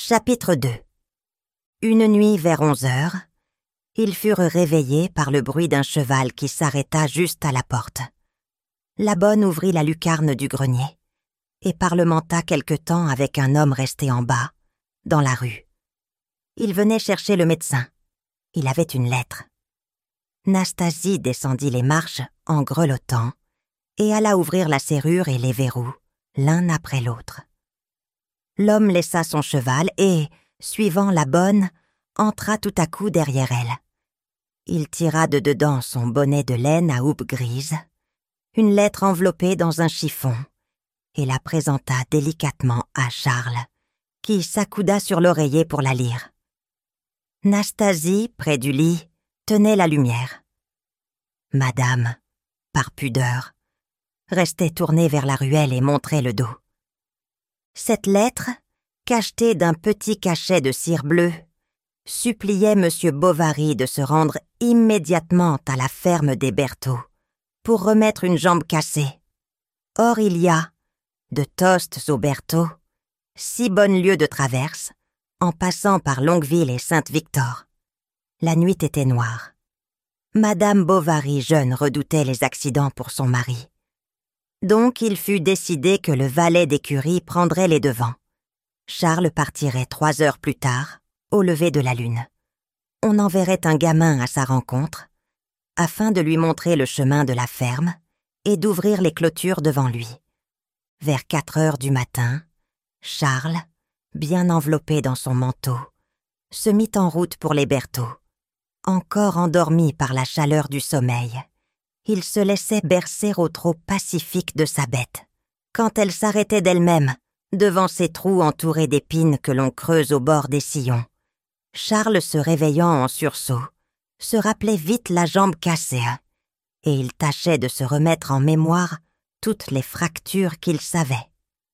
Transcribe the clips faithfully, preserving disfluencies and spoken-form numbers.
Chapitre deux. Une nuit vers onze heures, ils furent réveillés par le bruit d'un cheval qui s'arrêta juste à la porte. La bonne ouvrit la lucarne du grenier et parlementa quelque temps avec un homme resté en bas, dans la rue. Il venait chercher le médecin. Il avait une lettre. Nastasie descendit les marches en grelottant et alla ouvrir la serrure et les verrous, l'un après l'autre. L'homme laissa son cheval et, suivant la bonne, entra tout à coup derrière elle. Il tira de dedans son bonnet de laine à houppe grise, une lettre enveloppée dans un chiffon, et la présenta délicatement à Charles, qui s'accouda sur l'oreiller pour la lire. Nastasie, près du lit, tenait la lumière. Madame, par pudeur, restait tournée vers la ruelle et montrait le dos. Cette lettre, cachetée d'un petit cachet de cire bleue, suppliait M. Bovary de se rendre immédiatement à la ferme des Bertaux pour remettre une jambe cassée. Or il y a, de Tostes aux Bertaux, six bonnes lieues de traverse, en passant par Longueville et Sainte-Victor. La nuit était noire. Madame Bovary jeune redoutait les accidents pour son mari. Donc il fut décidé que le valet d'écurie prendrait les devants. Charles partirait trois heures plus tard, au lever de la lune. On enverrait un gamin à sa rencontre, afin de lui montrer le chemin de la ferme et d'ouvrir les clôtures devant lui. Vers quatre heures du matin, Charles, bien enveloppé dans son manteau, se mit en route pour les Bertaux. Encore endormi par la chaleur du sommeil, il se laissait bercer au trot pacifique de sa bête, quand elle s'arrêtait d'elle-même, devant ces trous entourés d'épines que l'on creuse au bord des sillons. Charles, se réveillant en sursaut, se rappelait vite la jambe cassée, et il tâchait de se remettre en mémoire toutes les fractures qu'il savait.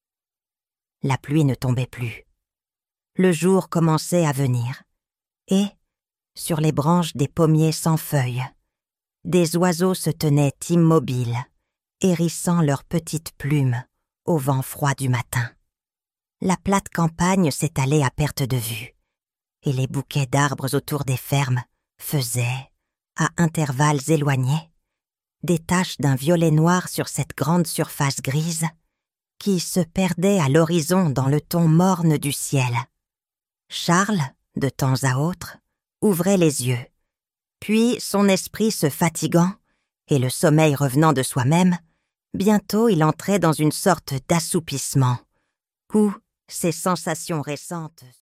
La pluie ne tombait plus. Le jour commençait à venir, et, sur les branches des pommiers sans feuilles, des oiseaux se tenaient immobiles, hérissant leurs petites plumes au vent froid du matin. La plate campagne s'étalait à perte de vue, et les bouquets d'arbres autour des fermes faisaient, à intervalles éloignés, des taches d'un violet noir sur cette grande surface grise qui se perdait à l'horizon dans le ton morne du ciel. Charles, de temps à autre, ouvrait les yeux. Puis, son esprit se fatiguant et le sommeil revenant de soi-même, bientôt il entrait dans une sorte d'assoupissement, où ses sensations récentes